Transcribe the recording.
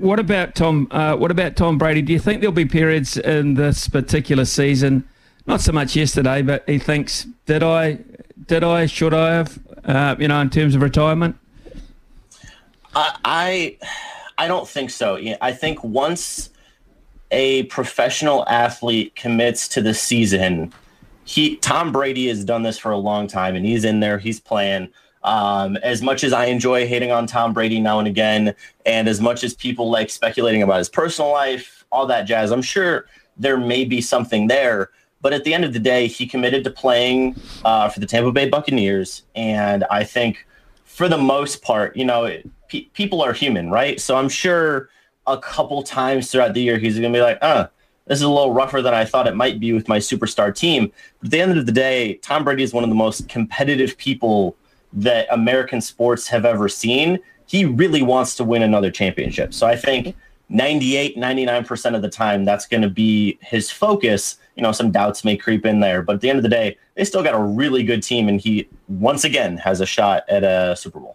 What about Tom? What about Tom Brady? Do you think there'll be periods in this particular season, not so much yesterday, but he thinks, should I have, in terms of retirement? I don't think so. I think once a professional athlete commits to the season, Tom Brady has done this for a long time, and he's in there, he's playing. As much as I enjoy hating on Tom Brady now and again, and as much as people like speculating about his personal life, all that jazz, I'm sure there may be something there. But at the end of the day, he committed to playing for the Tampa Bay Buccaneers. And I think for the most part, people are human, right? So I'm sure a couple times throughout the year, he's going to be like, this is a little rougher than I thought it might be with my superstar team. But at the end of the day, Tom Brady is one of the most competitive people that American sports have ever seen. He really wants to win another championship. So I think 98, 99% of the time, that's going to be his focus. Some doubts may creep in there, but at the end of the day, they still got a really good team, and he, once again, has a shot at a Super Bowl.